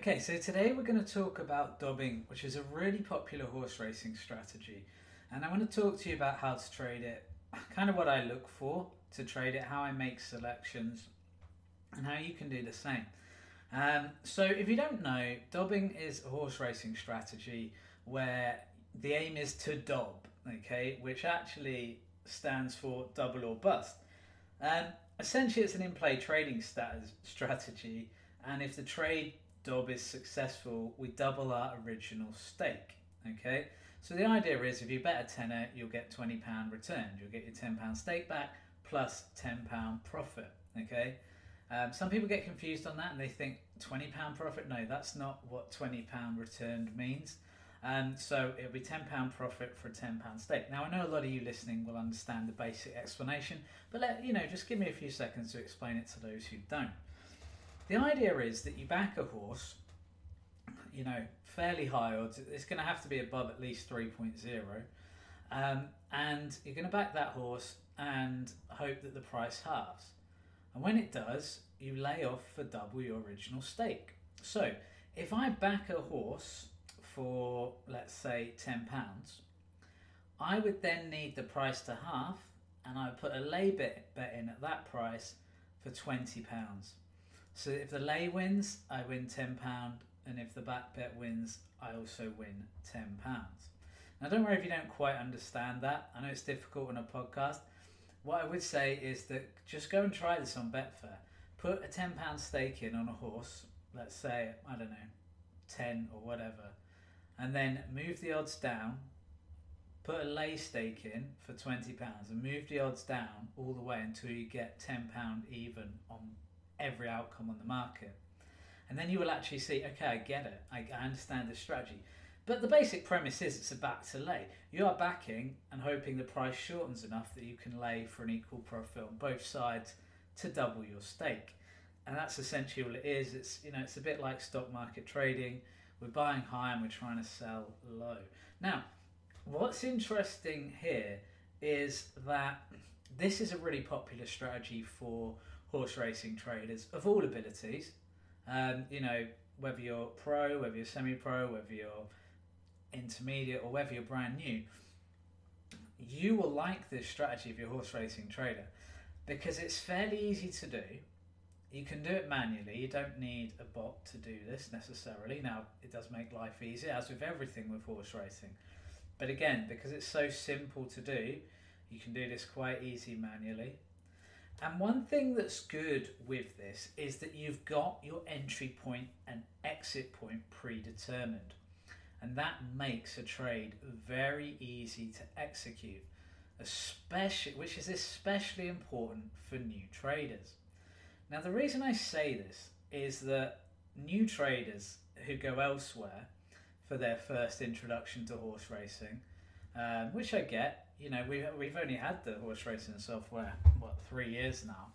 Okay, so today we're going to talk about dobbing, which is a really popular horse racing strategy. And I want to talk to you about how to trade it, kind of what I look for to trade it, how I make selections, and how you can do the same. So if you don't know, dobbing is a horse racing strategy where the aim is to dob, okay, which actually stands for double or bust. Essentially, it's an in-play trading strategy, and if the trade dob is successful, we double our original stake. Okay, so the idea is if you bet a tenner, you'll get £20 returned. You'll get your £10 stake back plus £10 profit. Okay, some people get confused on that and they think £20 profit. No, that's not what £20 returned means. So it'll be £10 profit for a £10 stake. Now I know a lot of you listening will understand the basic explanation, but just give me a few seconds to explain it to those who don't. The idea is that you back a horse, fairly high odds. It's going to have to be above at least 3.0. And you're going to back that horse and hope that the price halves. And when it does, you lay off for double your original stake. So if I back a horse for, let's say, £10, I would then need the price to half, and I would put a lay bet in at that price for £20. So if the lay wins, I win £10, and if the back bet wins, I also win £10. Now don't worry if you don't quite understand that. I know it's difficult on a podcast. What I would say is that just go and try this on Betfair. Put a £10 stake in on a horse, let's say, 10 or whatever, and then move the odds down, put a lay stake in for £20 and move the odds down all the way until you get £10 even on every outcome on the market. And then you will actually see, okay, I get it. I understand this strategy. But the basic premise is it's a back to lay. You are backing and hoping the price shortens enough that you can lay for an equal profit on both sides to double your stake. And that's essentially all it is. It's a bit like stock market trading. We're buying high and we're trying to sell low. Now, what's interesting here is that this is a really popular strategy for horse racing traders of all abilities. Whether you're pro, whether you're semi-pro, whether you're intermediate, or whether you're brand new, you will like this strategy if you're a horse racing trader because it's fairly easy to do. You can do it manually. You don't need a bot to do this necessarily. Now, it does make life easier, as with everything with horse racing. But again, because it's so simple to do, you can do this quite easy manually. And one thing that's good with this is that you've got your entry point and exit point predetermined. And that makes a trade very easy to execute, which is especially important for new traders. Now, the reason I say this is that new traders who go elsewhere for their first introduction to horse racing, which I get, we've only had the horse racing software, 3 years now.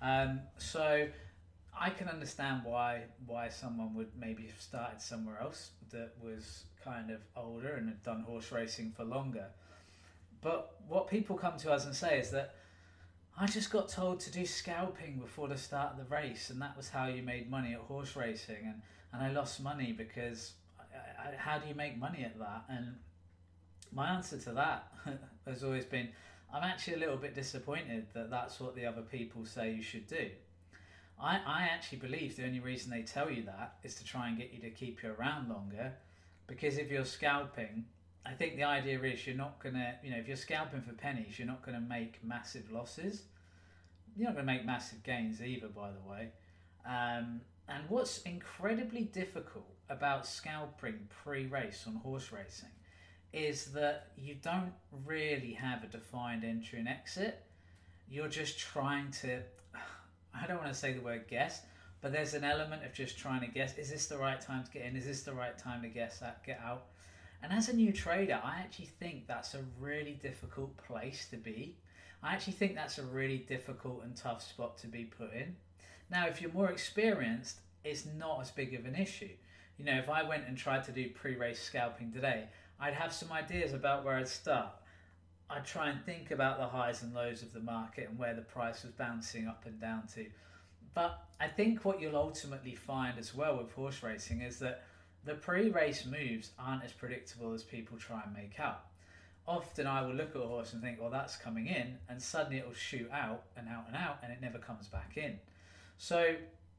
So I can understand why someone would maybe have started somewhere else that was kind of older and had done horse racing for longer. But what people come to us and say is that I just got told to do scalping before the start of the race, and that was how you made money at horse racing, and I lost money because how do you make money at that? And my answer to that has always been, I'm actually a little bit disappointed that that's what the other people say you should do. I actually believe the only reason they tell you that is to try and get you to keep you around longer, because if you're scalping, I think the idea is you're not going to, if you're scalping for pennies, you're not going to make massive losses. You're not going to make massive gains either, by the way. And what's incredibly difficult about scalping pre-race on horse racing is that you don't really have a defined entry and exit. You're just trying to, I don't want to say the word guess, but there's an element of just trying to guess, is this the right time to get in? Is this the right time to get out? And as a new trader, I actually think that's a really difficult place to be. I actually think that's a really difficult and tough spot to be put in. Now, if you're more experienced, it's not as big of an issue. If I went and tried to do pre-race scalping today, I'd have some ideas about where I'd start. I'd try and think about the highs and lows of the market and where the price was bouncing up and down to. But I think what you'll ultimately find as well with horse racing is that the pre-race moves aren't as predictable as people try and make out. Often I will look at a horse and think, well, that's coming in, and suddenly it will shoot out and out and out, and it never comes back in. So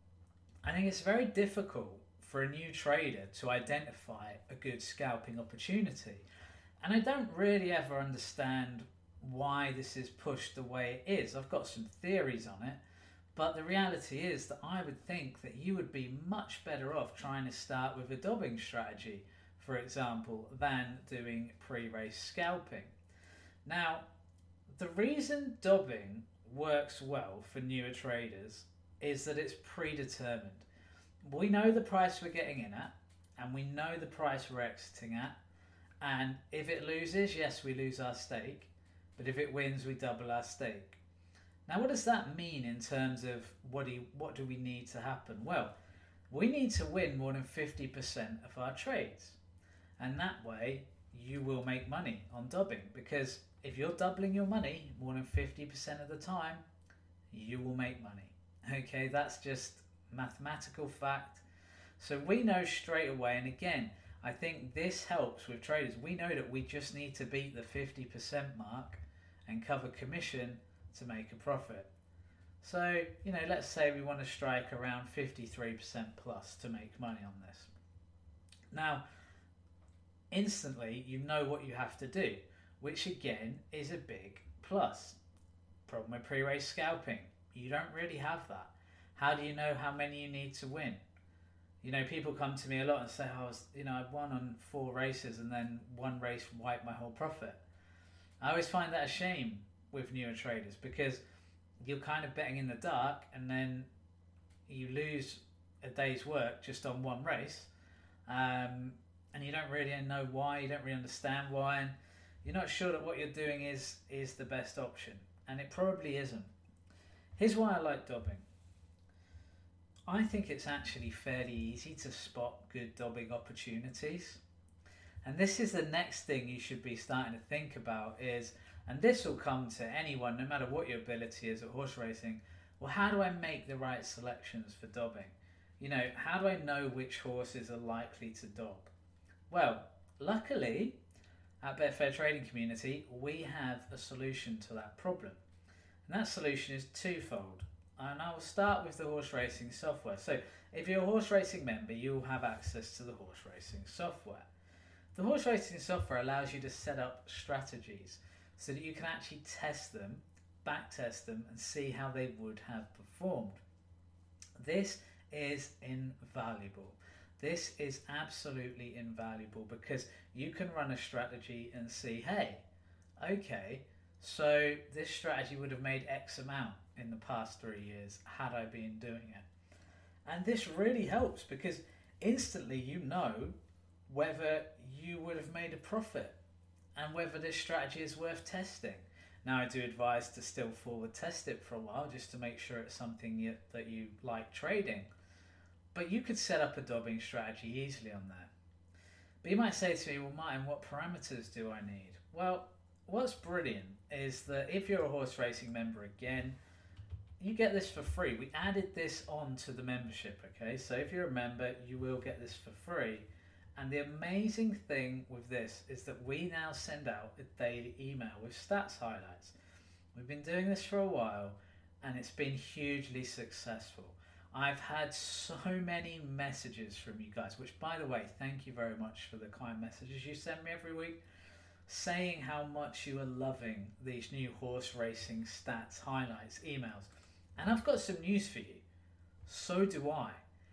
I think it's very difficult for a new trader to identify a good scalping opportunity. And I don't really ever understand why this is pushed the way it is. I've got some theories on it, but the reality is that I would think that you would be much better off trying to start with a dobbing strategy, for example, than doing pre-race scalping. Now, the reason dobbing works well for newer traders is that it's predetermined. We know the price we're getting in at, and we know the price we're exiting at, and if it loses, yes, we lose our stake, but if it wins, we double our stake. Now, what does that mean in terms of what do we need to happen? Well, we need to win more than 50% of our trades, and that way you will make money on dobbing, because if you're doubling your money more than 50% of the time, you will make money. Okay, that's just mathematical fact. So we know straight away, and again, I think this helps with traders. We know that we just need to beat the 50% mark and cover commission to make a profit. So, let's say we want to strike around 53% plus to make money on this. Now, instantly, you know what you have to do, which again is a big plus. Problem with pre-race scalping, you don't really have that. How do you know how many you need to win? People come to me a lot and say, I've won on 4 races and then one race wiped my whole profit. I always find that a shame with newer traders, because you're kind of betting in the dark and then you lose a day's work just on one race, and you don't really know why, you don't really understand why, and you're not sure that what you're doing is the best option, and it probably isn't. Here's why I like dobbing. I think it's actually fairly easy to spot good dobbing opportunities. And this is the next thing you should be starting to think about is, and this will come to anyone, no matter what your ability is at horse racing, well, how do I make the right selections for dobbing? How do I know which horses are likely to dob? Well, luckily, at Betfair Trading Community, we have a solution to that problem. And that solution is twofold. And I will start with the horse racing software. So if you're a horse racing member, you will have access to the horse racing software. The horse racing software allows you to set up strategies so that you can actually test them, back test them, and see how they would have performed. This is invaluable. This is absolutely invaluable, because you can run a strategy and see, hey, okay, so this strategy would have made X amount in the past 3 years had I been doing it. And this really helps, because instantly you know whether you would have made a profit and whether this strategy is worth testing. Now, I do advise to still forward test it for a while just to make sure it's something that you like trading. But you could set up a dobbing strategy easily on there. But you might say to me, well, Martin, what parameters do I need? Well, what's brilliant is that if you're a horse racing member, again, you get this for free. We added this on to the membership, okay? So if you're a member, you will get this for free. And the amazing thing with this is that we now send out a daily email with stats highlights. We've been doing this for a while, and it's been hugely successful. I've had so many messages from you guys, which, by the way, thank you very much for the kind messages you send me every week, saying how much you are loving these new horse racing stats highlights emails. And I've got some news for you. So do I.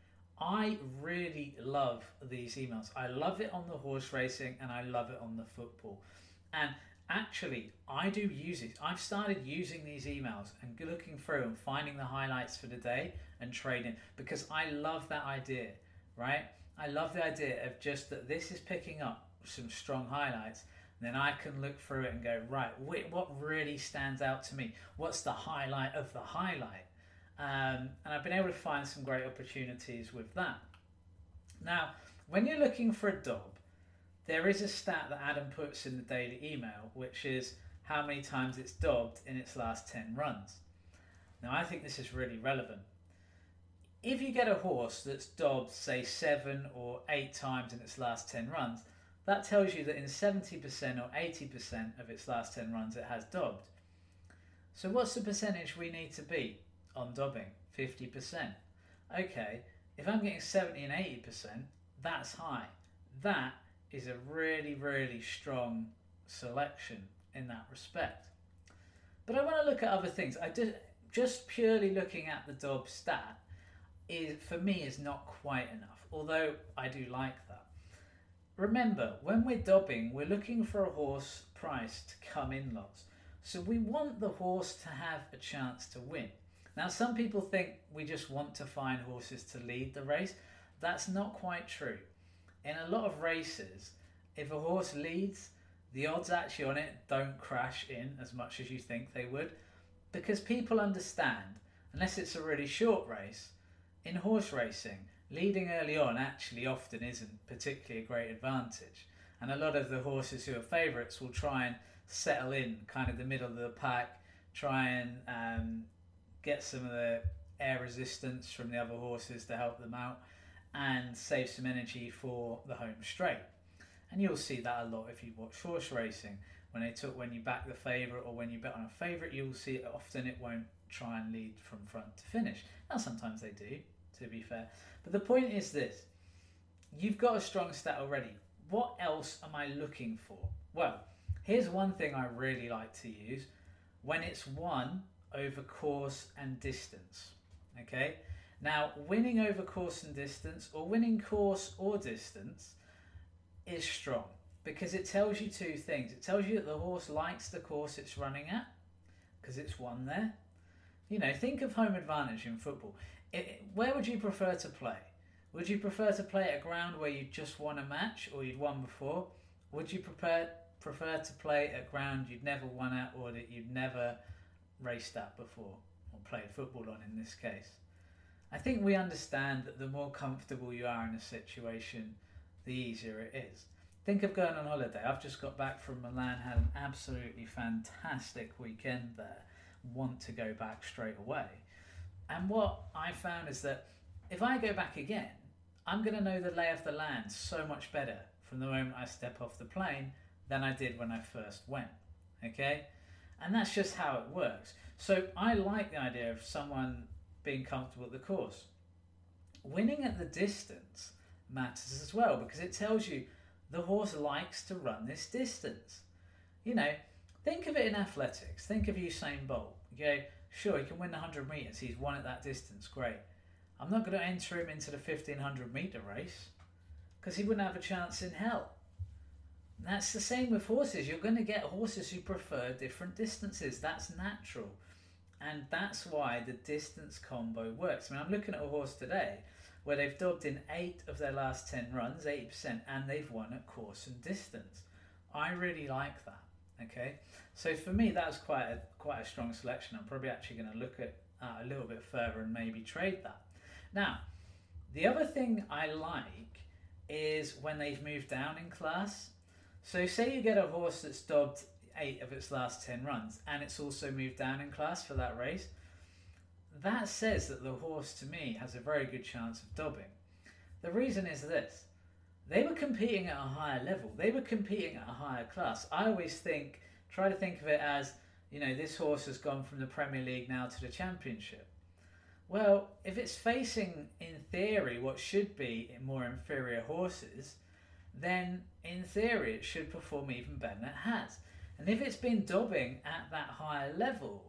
I really love these emails. I love it on the horse racing and I love it on the football. And actually, I do use it. I've started using these emails and looking through and finding the highlights for the day and trading, because I love that idea, right? I love the idea of just that this is picking up some strong highlights. Then I can look through it and go, right, what really stands out to me? What's the highlight of the highlight? And I've been able to find some great opportunities with that. Now, when you're looking for a dob, there is a stat that Adam puts in the daily email, which is how many times it's dobbed in its last 10 runs. Now, I think this is really relevant. if you get a horse that's dobbed, say, 7 or 8 times in its last 10 runs, that tells you that in 70% or 80% of its last 10 runs it has dobbed. So what's the percentage we need to be on dobbing? 50%. Okay, if I'm getting 70 and 80%, that's high. That is a really, really strong selection in that respect. But I want to look at other things. Just purely looking at the dob stat for me is not quite enough, although I do like that. Remember, when we're dobbing, we're looking for a horse price to come in lots. So we want the horse to have a chance to win. Now, some people think we just want to find horses to lead the race. That's not quite true. In a lot of races, if a horse leads, the odds actually on it don't crash in as much as you think they would, because people understand, unless it's a really short race, in horse racing, leading early on actually often isn't particularly a great advantage. And a lot of the horses who are favourites will try and settle in kind of the middle of the pack, try and get some of the air resistance from the other horses to help them out and save some energy for the home straight. And you'll see that a lot if you watch horse racing. When you back the favourite or when you bet on a favourite, you'll see often it won't try and lead from front to finish. Now sometimes they do, to be fair. But the point is this: you've got a strong stat already. What else am I looking for? Well, here's one thing I really like to use when it's won over course and distance. Okay? Now, winning over course and distance, or winning course or distance, is strong because it tells you two things. It tells you that the horse likes the course it's running at because it's won there. You know, think of home advantage in football. Where would you prefer to play? Would you prefer to play at a ground where you just won a match or you'd won before? Would you prefer to play at a ground you'd never won at or that you'd never raced at before or played football on in this case? I think we understand that the more comfortable you are in a situation, the easier it is. Think of going on holiday. I've just got back from Milan, had an absolutely fantastic weekend there. Want to go back straight away. And what I found is that if I go back again, I'm going to know the lay of the land so much better from the moment I step off the plane than I did when I first went. Okay? And that's just how it works. So I like the idea of someone being comfortable at the course. Winning at the distance matters as well because it tells you the horse likes to run this distance. You know, think of it in athletics. Think of Usain Bolt. You go, sure, he can win the 100 metres. He's won at that distance. Great. I'm not going to enter him into the 1500 metre race because he wouldn't have a chance in hell. And that's the same with horses. You're going to get horses who prefer different distances. That's natural. And that's why the distance combo works. I mean, I'm looking at a horse today where they've dobbed in 8 of their last 10 runs, 80%, and they've won at course and distance. I really like that. Okay, so for me that's quite a strong selection. I'm probably actually going to look at a little bit further and maybe trade that. Now, the other thing I like is when they've moved down in class. So say you get a horse that's dobbed 8 of its last 10 runs and it's also moved down in class for that race. That says that the horse, to me, has a very good chance of dobbing. The reason is this: they were competing at a higher level. They were competing at a higher class. I always try to think of it as, you know, this horse has gone from the Premier League now to the Championship. Well, if it's facing, in theory, what should be more inferior horses, then in theory it should perform even better than it has. And if it's been dobbing at that higher level,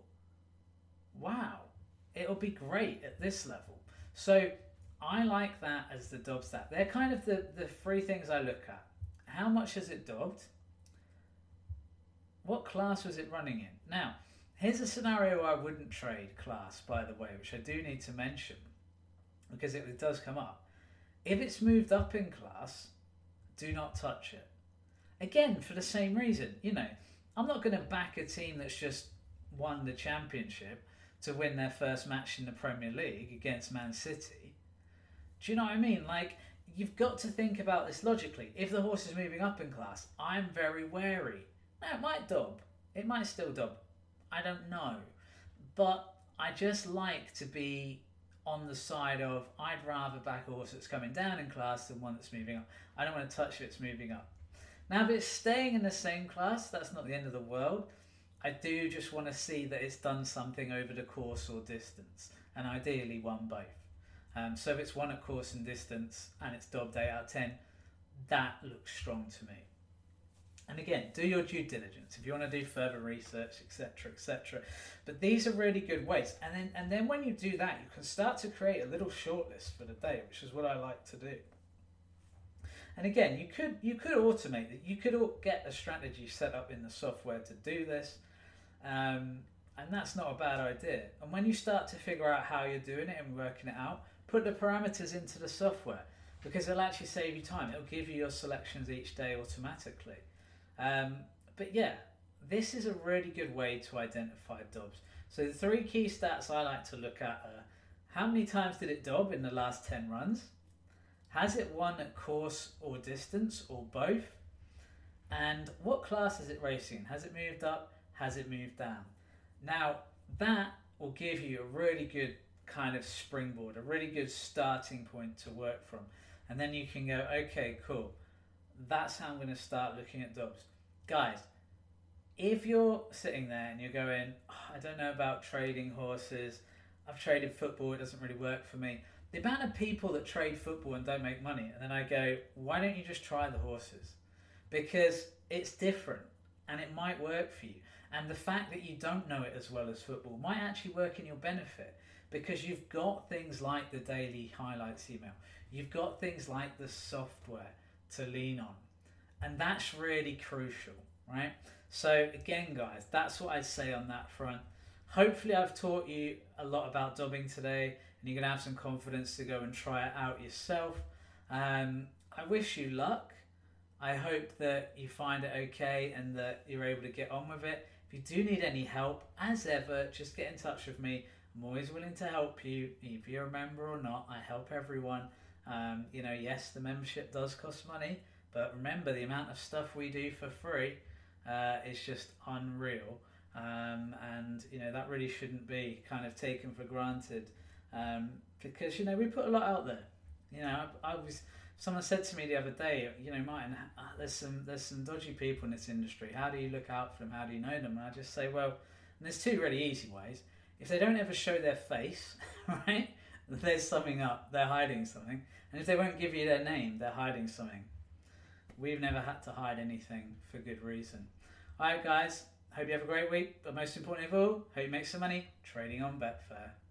wow, it'll be great at this level. So I like that as the dob stat. They're kind of the 3 things I look at. How much has it dobbed? What class was it running in? Now, here's a scenario I wouldn't trade class, by the way, which I do need to mention because it does come up. If it's moved up in class, do not touch it. Again, for the same reason. You know, I'm not going to back a team that's just won the Championship to win their first match in the Premier League against Man City. Do you know what I mean? Like, you've got to think about this logically. If the horse is moving up in class, I'm very wary. Now, it might dob. It might still dob. I don't know. But I just like to be on the side of I'd rather back a horse that's coming down in class than one that's moving up. I don't want to touch if it's moving up. Now, if it's staying in the same class, that's not the end of the world. I do just want to see that it's done something over the course or distance, and ideally won both. So if it's won at course and distance and it's dobbed 8 out of 10, that looks strong to me. And again, do your due diligence if you want to do further research, etc., etc. But these are really good ways. And then when you do that, you can start to create a little shortlist for the day, which is what I like to do. And again, you could automate it. You could get a strategy set up in the software to do this, and that's not a bad idea. And when you start to figure out how you're doing it and working it out, put the parameters into the software, because it'll actually save you time. It'll give you your selections each day automatically. But yeah, this is a really good way to identify dobs. So the 3 key stats I like to look at are: how many times did it dob in the last 10 runs? Has it won at course or distance or both? And what class is it racing? Has it moved up? Has it moved down? Now, that will give you a really good kind of springboard, a really good starting point to work from. And then you can go, okay, cool. That's how I'm going to start looking at dobs. Guys, if you're sitting there and you're going, oh, I don't know about trading horses, I've traded football, it doesn't really work for me. The amount of people that trade football and don't make money, and then I go, why don't you just try the horses? Because it's different and it might work for you. And the fact that you don't know it as well as football might actually work in your benefit, because you've got things like the daily highlights email. You've got things like the software to lean on. And that's really crucial, right? So again, guys, that's what I'd say on that front. Hopefully I've taught you a lot about dobbing today, and you're going to have some confidence to go and try it out yourself. I wish you luck. I hope that you find it okay and that you're able to get on with it. If you do need any help, as ever, just get in touch with me. I'm always willing to help you, if you're a member or not. I help everyone. Yes, the membership does cost money, but remember, the amount of stuff we do for free is just unreal. That really shouldn't be kind of taken for granted, because we put a lot out there. Someone said to me the other day, Martin, there's some dodgy people in this industry. How do you look out for them? How do you know them? And I just say, well, and there's 2 really easy ways. If they don't ever show their face, right, there's something up. They're hiding something. And if they won't give you their name, they're hiding something. We've never had to hide anything for good reason. All right, guys. Hope you have a great week. But most importantly of all, hope you make some money trading on Betfair.